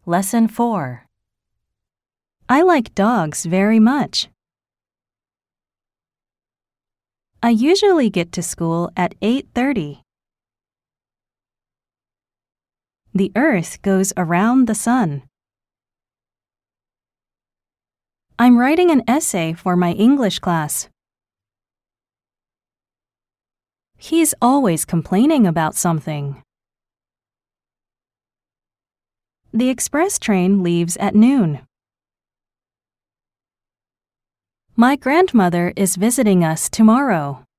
Lesson 4. I like dogs very much. I usually get to school at 8:30. The Earth goes around the sun. I'm writing an essay for my English class. He's always complaining about something. The express train leaves at noon. My grandmother is visiting us tomorrow.